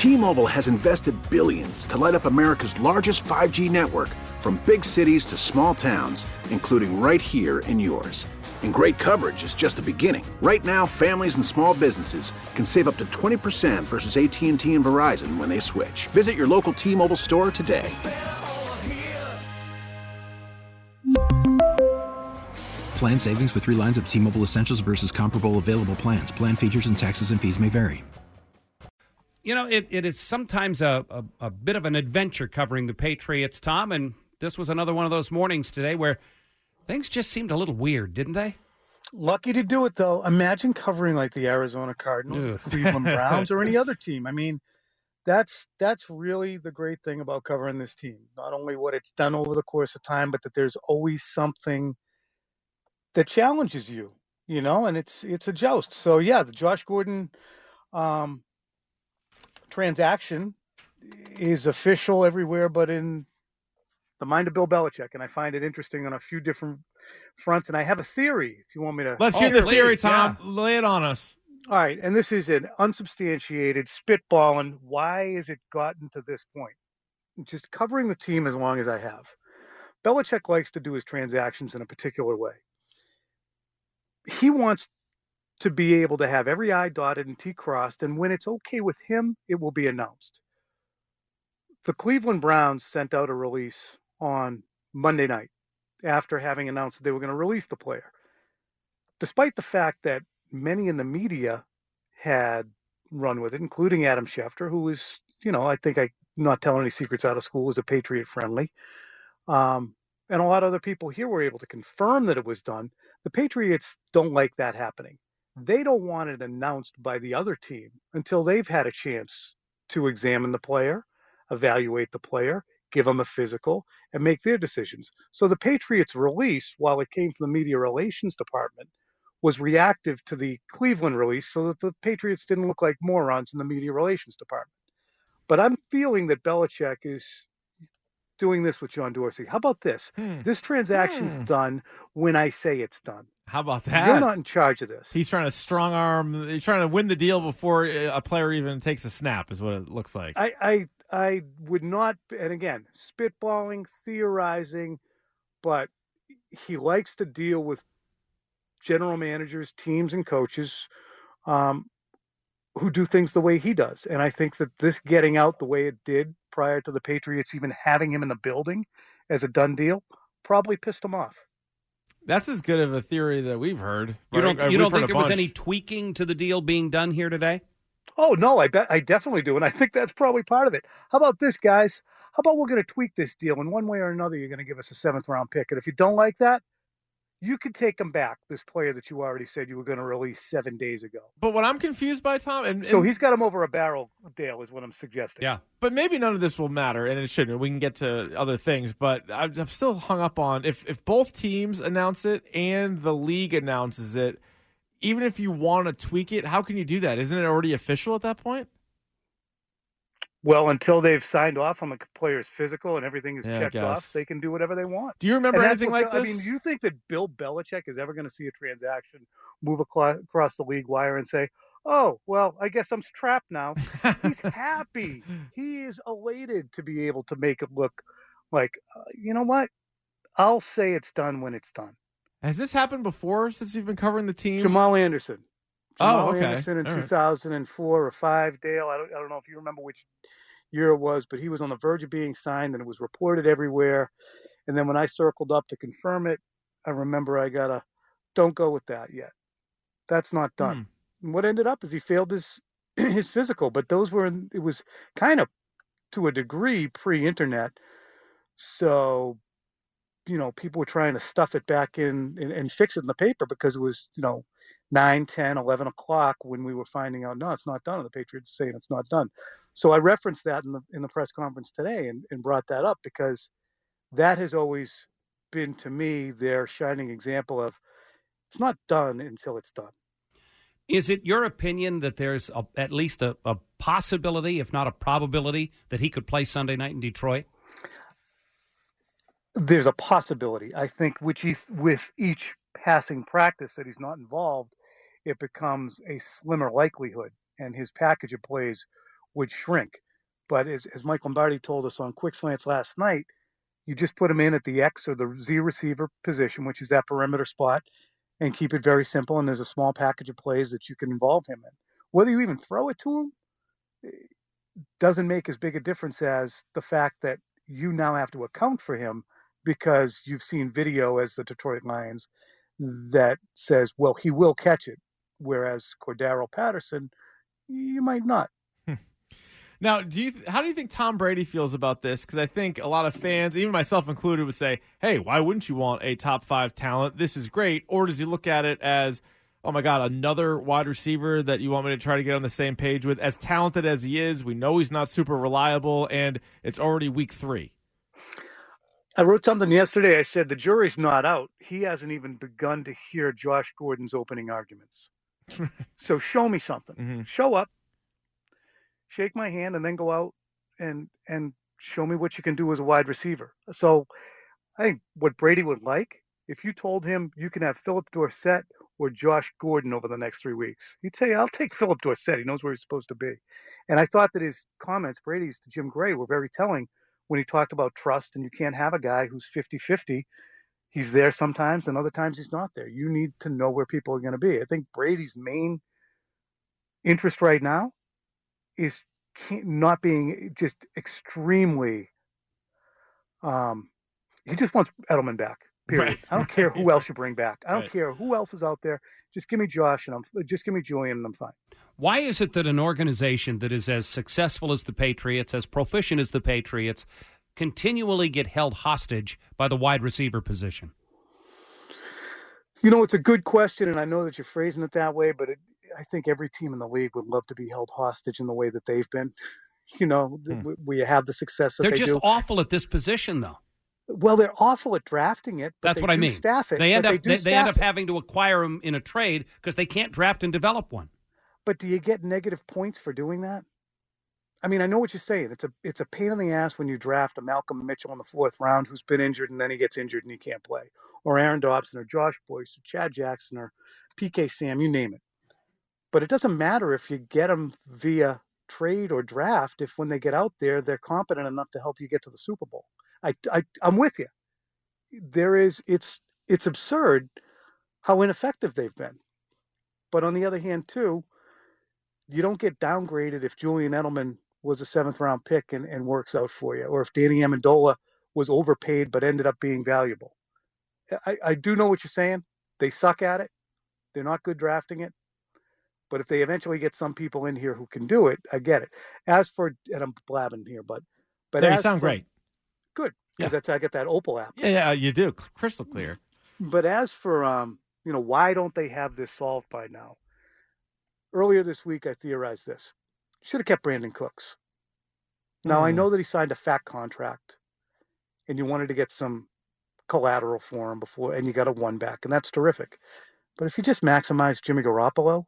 T-Mobile has invested billions to light up America's largest 5G network, from big cities to small towns, including right here in yours. And great coverage is just the beginning. Right now, families and small businesses can save up to 20% versus AT&T and Verizon when they switch. Visit your local T-Mobile store today. Plan savings with 3 lines of T-Mobile Essentials versus comparable available plans. Plan features and taxes and fees may vary. You know, it is sometimes a bit of an adventure covering the Patriots, Tom, and this was another one of those mornings today where things just seemed a little weird, didn't they? Lucky to do it, though. Imagine covering like the Arizona Cardinals, Cleveland Browns, or any other team. I mean, that's really the great thing about covering this team. Not only what it's done over the course of time, but that there's always something that challenges you, and it's a joust. So, yeah, the Josh Gordon transaction is official everywhere but in the mind of Bill Belichick, and I find it interesting on a few different fronts, and I have a theory if you want me to. Let's hear the theory, Tom. Yeah. Lay it on us. All right, and this is an unsubstantiated spitballing. Why has it gotten to this point? Just covering the team as long as I have. Belichick likes to do his transactions in a particular way. He wants to be able to have every I dotted and T crossed, and when it's okay with him, it will be announced. The Cleveland Browns sent out a release on Monday night after having announced that they were going to release the player, despite the fact that many in the media had run with it, including Adam Schefter, who is, I think I'm not telling any secrets out of school, is a Patriot friendly. And a lot of other people here were able to confirm that it was done. The Patriots don't like that happening. They don't want it announced by the other team until they've had a chance to examine the player, evaluate the player, give them a physical, and make their decisions. So the Patriots' release, while it came from the media relations department, was reactive to the Cleveland release so that the Patriots didn't look like morons in the media relations department. But I'm feeling that Belichick is doing this with John Dorsey. How about this? This transaction's done when I say it's done. How about that? You're not in charge of this. He's trying to strong arm. He's trying to win the deal before a player even takes a snap, is what it looks like. I would not, and again, spitballing, theorizing, but he likes to deal with general managers, teams, and coaches who do things the way he does. And I think that this getting out the way it did prior to the Patriots even having him in the building as a done deal probably pissed him off. That's as good of a theory that we've heard. You don't think there was any tweaking to the deal being done here today? Oh, no, I definitely do. And I think that's probably part of it. How about this, guys? How about we're going to tweak this deal in one way or another? You're going to give us a 7th round pick. And if you don't like that, you could take him back, this player that you already said you were going to release 7 days ago. But what I'm confused by, Tom... and so he's got him over a barrel, Dale, is what I'm suggesting. Yeah, but maybe none of this will matter, and it shouldn't. We can get to other things, but I'm still hung up on if both teams announce it and the league announces it, even if you want to tweak it, how can you do that? Isn't it already official at that point? Well, until they've signed off on the player's physical and everything is checked off, they can do whatever they want. Do you remember anything like this? I mean, do you think that Bill Belichick is ever going to see a transaction move across the league wire and say, oh, well, I guess I'm trapped now? He's happy. He is elated to be able to make it look like, you know what? I'll say it's done when it's done. Has this happened before since you've been covering the team? Jamal Anderson. Okay. Anderson in 2004 or 5, Dale. I don't know if you remember which year it was, but he was on the verge of being signed, and it was reported everywhere. And then when I circled up to confirm it, I remember I got a, don't go with that yet. That's not done. And what ended up is he failed his physical, but it was kind of to a degree pre-internet. So, people were trying to stuff it back in and fix it in the paper because it was, 9, 10, 11 o'clock when we were finding out, no, it's not done. And the Patriots saying it's not done. So I referenced that in the press conference today and brought that up because that has always been, to me, their shining example of it's not done until it's done. Is it your opinion that there's at least a possibility, if not a probability, that he could play Sunday night in Detroit? There's a possibility. I think with each passing practice that he's not involved, it becomes a slimmer likelihood, and his package of plays would shrink. But as Mike Lombardi told us on Quick Slants last night, you just put him in at the X or the Z receiver position, which is that perimeter spot, and keep it very simple. And there's a small package of plays that you can involve him in. Whether you even throw it to him doesn't make as big a difference as the fact that you now have to account for him because you've seen video as the Detroit Lions that says, well, he will catch it. Whereas Cordero Patterson, you might not. Now, how do you think Tom Brady feels about this? Because I think a lot of fans, even myself included, would say, hey, why wouldn't you want a top 5 talent? This is great. Or does he look at it as, oh, my God, another wide receiver that you want me to try to get on the same page with? As talented as he is, we know he's not super reliable, and it's already week 3. I wrote something yesterday. I said the jury's not out. He hasn't even begun to hear Josh Gordon's opening arguments. So show me something. Mm-hmm. Show up. Shake my hand, and then go out and show me what you can do as a wide receiver. So I think what Brady would like, if you told him you can have Philip Dorsett or Josh Gordon over the next 3 weeks, he'd say, I'll take Philip Dorsett. He knows where he's supposed to be. And I thought that his comments, Brady's to Jim Gray, were very telling when he talked about trust, and you can't have a guy who's 50-50. He's there sometimes, and other times he's not there. You need to know where people are going to be. I think Brady's main interest right now is not being just extremely he just wants Edelman back, period. Right. I don't care who else you bring back. I don't care who else is out there. Just give me Josh, and just give me Julian, and I'm fine. Why is it that an organization that is as successful as the Patriots, as proficient as the Patriots, continually get held hostage by the wide receiver position? You know, it's a good question, and I know that you're phrasing it that way, but I think every team in the league would love to be held hostage in the way that they've been. You know, we have the success that they're they do. They're just awful at this position, though. Well, they're awful at drafting it. But that's what I mean. Staff it. They end up having to acquire them in a trade because they can't draft and develop one. But do you get negative points for doing that? I mean, I know what you're saying. It's a pain in the ass when you draft a Malcolm Mitchell in the 4th round who's been injured and then he gets injured and he can't play, or Aaron Dobson or Josh Boyce or Chad Jackson or PK Sam, you name it. But it doesn't matter if you get them via trade or draft if when they get out there, they're competent enough to help you get to the Super Bowl. I'm with you. It's absurd how ineffective they've been. But on the other hand, too, you don't get downgraded if Julian Edelman was a 7th-round pick and works out for you, or if Danny Amendola was overpaid but ended up being valuable. I do know what you're saying. They suck at it. They're not good drafting it. But if they eventually get some people in here who can do it, I get it. As for, and I'm blabbing here, but you sound great. Good, because I get that Opal app. Yeah, you do, crystal clear. But as for why don't they have this solved by now? Earlier this week, I theorized this: should have kept Brandon Cooks. Now I know that he signed a fat contract, and you wanted to get some collateral for him before, and you got a 1 back, and that's terrific. But if you just maximize Jimmy Garoppolo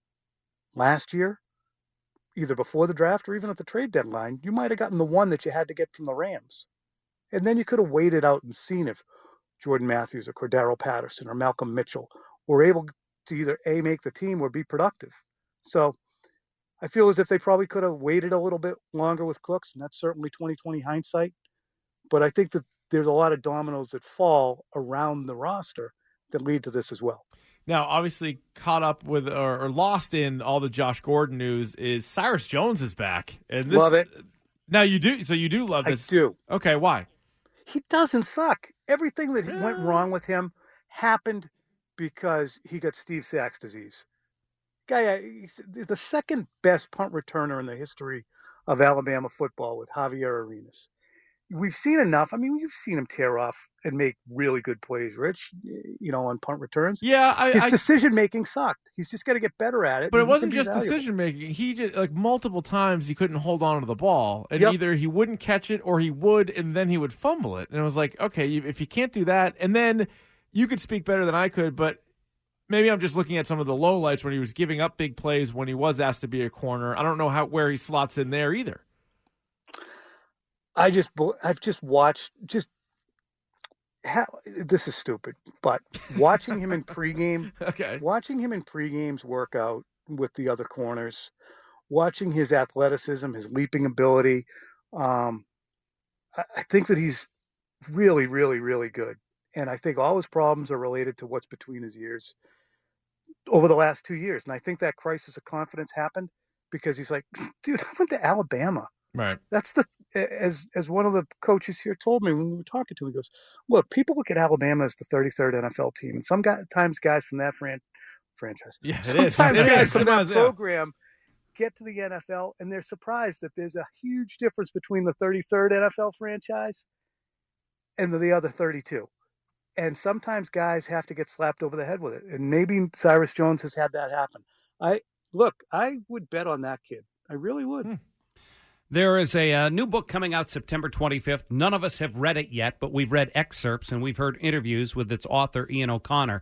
last year, either before the draft or even at the trade deadline, you might have gotten the 1 that you had to get from the Rams. And then you could have waited out and seen if Jordan Matthews or Cordero Patterson or Malcolm Mitchell were able to either A, make the team or be productive. So I feel as if they probably could have waited a little bit longer with Cooks, and that's certainly 2020 hindsight. But I think that there's a lot of dominoes that fall around the roster that lead to this as well. Now, obviously, caught up with or lost in all the Josh Gordon news is Cyrus Jones is back. And this, love it. Now you do, so you do love this. I do. Okay, why? He doesn't suck. Everything that went wrong with him happened because he got Steve Sachs disease. Guy, the second best punt returner in the history of Alabama football with Javier Arenas. We've seen enough. I mean, you've seen him tear off and make really good plays, Rich, on punt returns. Yeah. His decision-making sucked. He's just got to get better at it. But it wasn't just decision-making. He just, multiple times he couldn't hold on to the ball. And either he wouldn't catch it or he would, and then he would fumble it. And it was like, okay, if you can't do that, and then you could speak better than I could, but maybe I'm just looking at some of the lowlights when he was giving up big plays when he was asked to be a corner. I don't know where he slots in there either. I've just watched this is stupid, but watching him in pregame, watching him in pregames work out with the other corners, watching his athleticism, his leaping ability, I think that he's really, really, really good. And I think all his problems are related to what's between his ears over the last 2 years. And I think that crisis of confidence happened because he's like, dude, I went to Alabama. Right. That's as one of the coaches here told me when we were talking to him, he goes, look, people look at Alabama as the 33rd NFL team. And sometimes guys from that franchise, Yeah, sometimes guys from that yeah. program get to the NFL and they're surprised that there's a huge difference between the 33rd NFL franchise and the other 32. And sometimes guys have to get slapped over the head with it. And maybe Cyrus Jones has had that happen. I would bet on that kid. I really would. There is a new book coming out September 25th. None of us have read it yet, but we've read excerpts and we've heard interviews with its author, Ian O'Connor.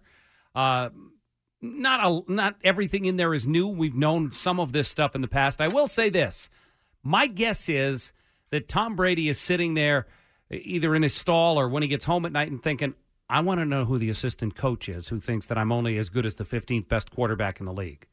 Not everything in there is new. We've known some of this stuff in the past. I will say this. My guess is that Tom Brady is sitting there either in his stall or when he gets home at night and thinking, I want to know who the assistant coach is who thinks that I'm only as good as the 15th best quarterback in the league.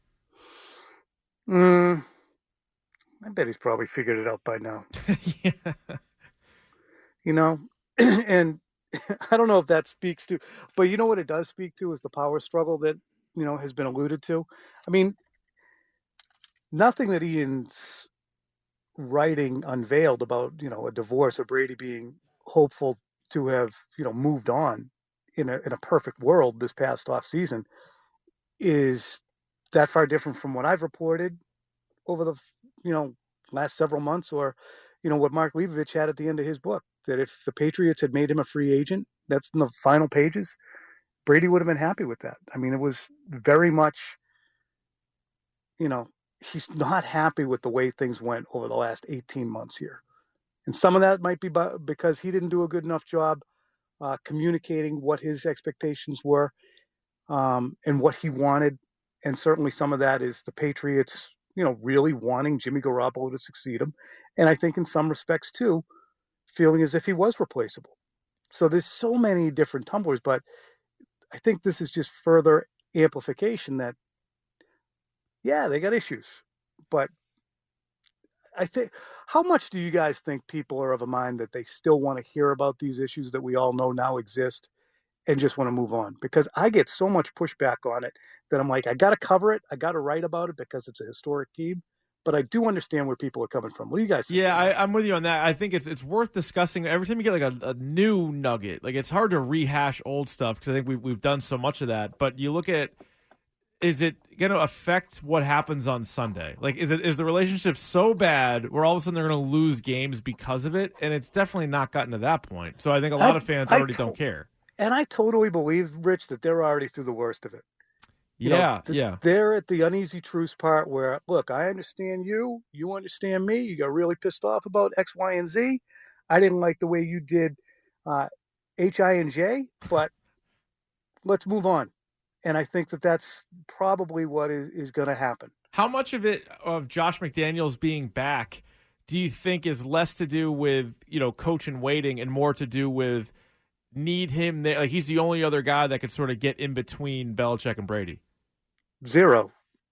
I bet he's probably figured it out by now. Yeah. You know, and I don't know if that speaks to, but you know what it does speak to is the power struggle that, has been alluded to. I mean, nothing that Ian's writing unveiled about, a divorce or Brady being hopeful to have, moved on in a perfect world this past off season is that far different from what I've reported over the, last several months or, what Mark Leibovich had at the end of his book, that if the Patriots had made him a free agent, that's in the final pages, Brady would have been happy with that. I mean, it was very much, he's not happy with the way things went over the last 18 months here. And some of that might be because he didn't do a good enough job communicating what his expectations were and what he wanted. And certainly some of that is the Patriots, really wanting Jimmy Garoppolo to succeed him. And I think in some respects, too, feeling as if he was replaceable. So there's so many different tumblers, but I think this is just further amplification that, yeah, they got issues. But I think, how much do you guys think people are of a mind that they still want to hear about these issues that we all know now exist and just want to move on? Because I get so much pushback on it that I'm like, I got to cover it. I got to write about it because it's a historic team. But I do understand where people are coming from. What do you guys think? Yeah, I'm with you on that. I think it's worth discussing. Every time you get like a new nugget, like it's hard to rehash old stuff because I think we've done so much of that. But you look at, is it going to affect what happens on Sunday? Like, is the relationship so bad where all of a sudden they're going to lose games because of it? And it's definitely not gotten to that point. So I think a lot of fans already don't care. And I totally believe, Rich, that they're already through the worst of it. Yeah. They're at the uneasy truce part where, look, I understand you. You understand me. You got really pissed off about X, Y, and Z. I didn't like the way you did H, I, and J, but let's move on. And I think that that's probably what is going to happen. How much of Josh McDaniels being back do you think is less to do with, coach in waiting and more to do with need him there? Like he's the only other guy that could sort of get in between Belichick and Brady. Zero.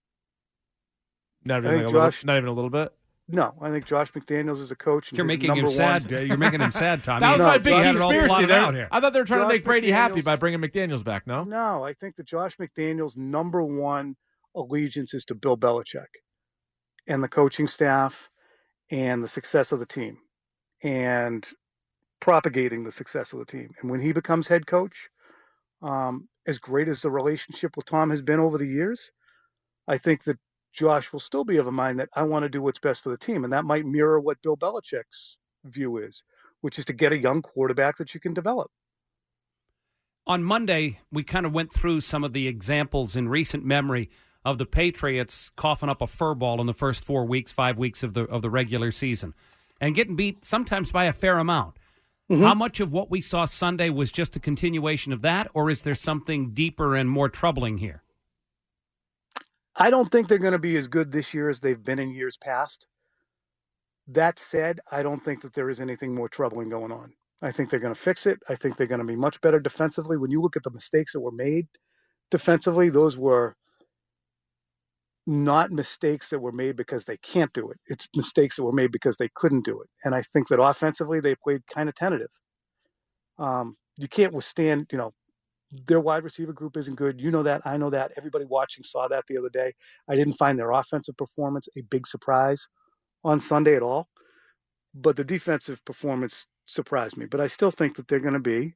Not even a little bit? No, I think Josh McDaniels is a coach. And You're making him sad. You're making him sad, Tommy. That was my big conspiracy there. I thought they were trying to make Brady happy by bringing McDaniels back, no? No, I think that Josh McDaniels' number one allegiance is to Bill Belichick and the coaching staff and the success of the team and propagating the success of the team. And when he becomes head coach, as great as the relationship with Tom has been over the years, I think that Josh will still be of a mind that I want to do what's best for the team. And that might mirror what Bill Belichick's view is, which is to get a young quarterback that you can develop. On Monday, we kind of went through some of the examples in recent memory of the Patriots coughing up a fur ball in the first 5 weeks of the regular season and getting beat sometimes by a fair amount. Mm-hmm. How much of what we saw Sunday was just a continuation of that, or is there something deeper and more troubling here? I don't think they're going to be as good this year as they've been in years past. That said, I don't think that there is anything more troubling going on. I think they're going to fix it. I think they're going to be much better defensively. When you look at the mistakes that were made defensively, those were not mistakes that were made because they can't do it. It's mistakes that were made because they couldn't do it. And I think that offensively they played kind of tentative. You can't withstand, their wide receiver group isn't good. You know that. I know that. Everybody watching saw that the other day. I didn't find their offensive performance a big surprise on Sunday at all. But the defensive performance surprised me. But I still think that they're going to be.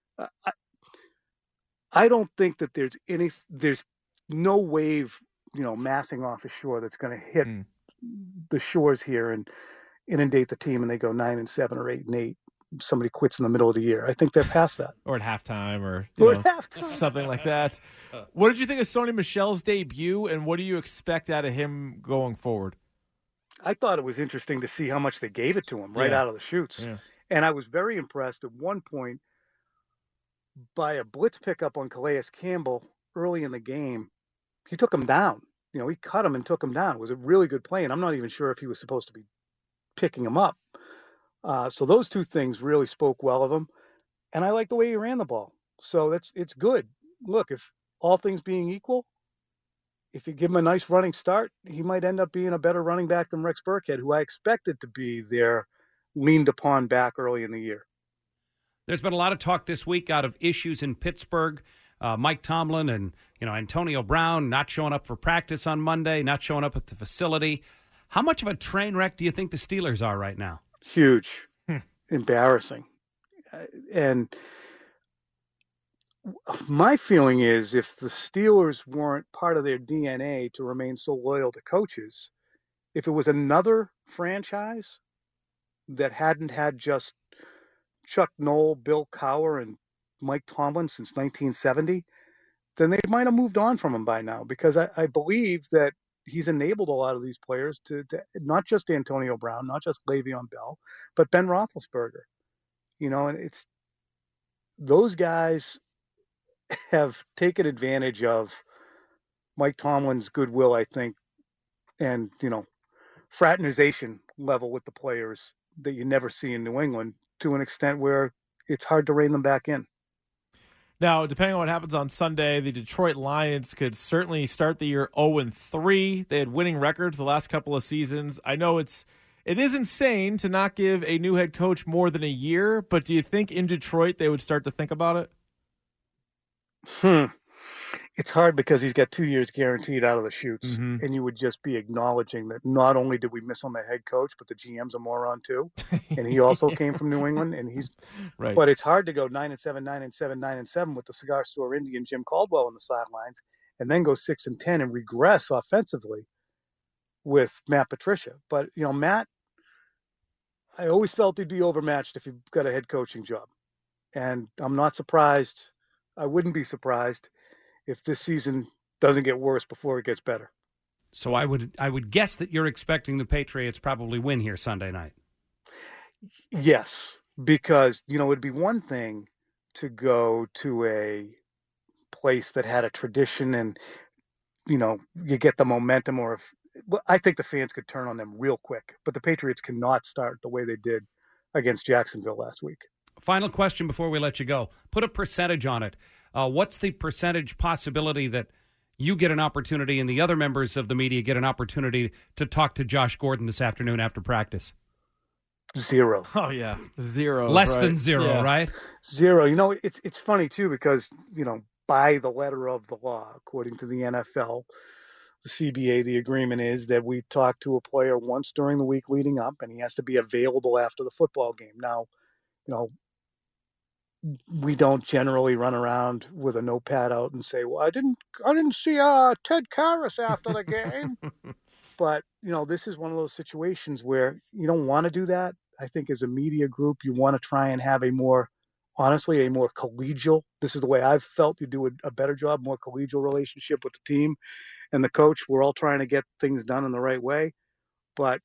I don't think that there's no wave, massing off ashore that's going to hit the shores here and inundate the team and they go 9-7 or 8-8. Somebody quits in the middle of the year. I think they're past that. Or at halftime or at halftime. Something like that. What did you think of Sony Michel's debut, and what do you expect out of him going forward? I thought it was interesting to see how much they gave it to him right out of the chutes. Yeah. And I was very impressed at one point by a blitz pickup on Calais Campbell early in the game. He took him down. He cut him and took him down. It was a really good play, and I'm not even sure if he was supposed to be picking him up. So those two things really spoke well of him, and I like the way he ran the ball. So it's good. Look, if all things being equal, if you give him a nice running start, he might end up being a better running back than Rex Burkhead, who I expected to be their leaned upon back early in the year. There's been a lot of talk this week out of issues in Pittsburgh. Mike Tomlin and Antonio Brown not showing up for practice on Monday, not showing up at the facility. How much of a train wreck do you think the Steelers are right now? Huge. Embarrassing. And my feeling is if the Steelers weren't part of their DNA to remain so loyal to coaches, if it was another franchise that hadn't had just Chuck Noll, Bill Cowher, and Mike Tomlin since 1970, then they might have moved on from him by now, because I believe that he's enabled a lot of these players to not just Antonio Brown, not just Le'Veon Bell, but Ben Roethlisberger. And it's those guys have taken advantage of Mike Tomlin's goodwill, I think, and, fraternization level with the players that you never see in New England, to an extent where it's hard to rein them back in. Now, depending on what happens on Sunday, the Detroit Lions could certainly start the year 0-3. They had winning records the last couple of seasons. I know it is insane to not give a new head coach more than a year, but do you think in Detroit they would start to think about it? It's hard because he's got 2 years guaranteed out of the chutes, and you would just be acknowledging that not only did we miss on the head coach, but the GM's a moron too, and he also came from New England, and he's right. But it's hard to go 9-7, 9-7, 9-7 with the cigar store Indian Jim Caldwell on the sidelines, and then go 6-10 and regress offensively with Matt Patricia. But Matt, I always felt he'd be overmatched if he got a head coaching job, and I'm not surprised. I wouldn't be surprised if this season doesn't get worse before it gets better. So I would guess that you're expecting the Patriots probably win here Sunday night. Yes, because, it'd be one thing to go to a place that had a tradition and, you get the momentum, or I think the fans could turn on them real quick, but the Patriots cannot start the way they did against Jacksonville last week. Final question before we let you go. Put a percentage on it. What's the percentage possibility that you get an opportunity and the other members of the media get an opportunity to talk to Josh Gordon this afternoon after practice? 0. Oh, yeah. 0. Less than 0, right? 0. It's funny, too, because, by the letter of the law, according to the NFL, the CBA, the agreement is that we talk to a player once during the week leading up, and he has to be available after the football game. Now, we don't generally run around with a notepad out and say, well, I didn't see Ted Karras after the game. But, this is one of those situations where you don't want to do that. I think as a media group, you want to try and have a more collegial, this is the way I've felt you do a better job, more collegial relationship with the team and the coach. We're all trying to get things done in the right way. But,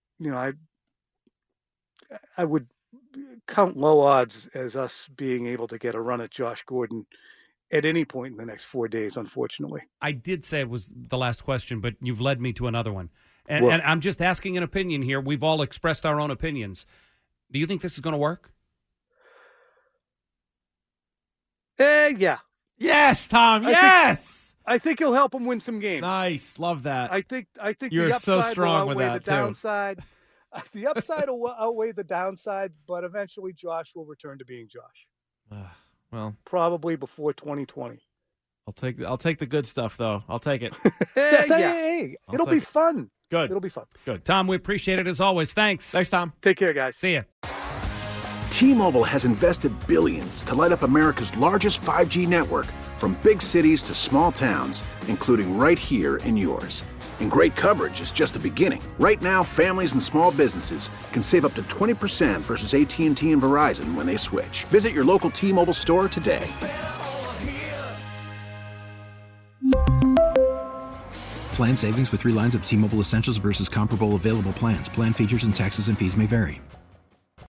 I would count low odds as us being able to get a run at Josh Gordon at any point in the next 4 days, unfortunately. I did say it was the last question, but you've led me to another one. And I'm just asking an opinion here. We've all expressed our own opinions. Do you think this is going to work? Yeah. Yes, Tom, yes! I think he'll help them win some games. Nice. Love that. I think You're the upside so strong will with outweigh that, the too. downside. The upside will outweigh the downside, but eventually Josh will return to being Josh. Well, probably before 2020. I'll take the good stuff though. I'll take it. Hey, it'll be fun. Good. It'll be fun. Good. Tom, we appreciate it as always. Thanks. Thanks, Tom. Take care, guys. See ya. T-Mobile has invested billions to light up America's largest 5G network, from big cities to small towns, including right here in yours. And great coverage is just the beginning. Right now, families and small businesses can save up to 20% versus AT&T and Verizon when they switch. Visit your local T-Mobile store today. Plan savings with 3 lines of T-Mobile Essentials versus comparable available plans. Plan features and taxes and fees may vary.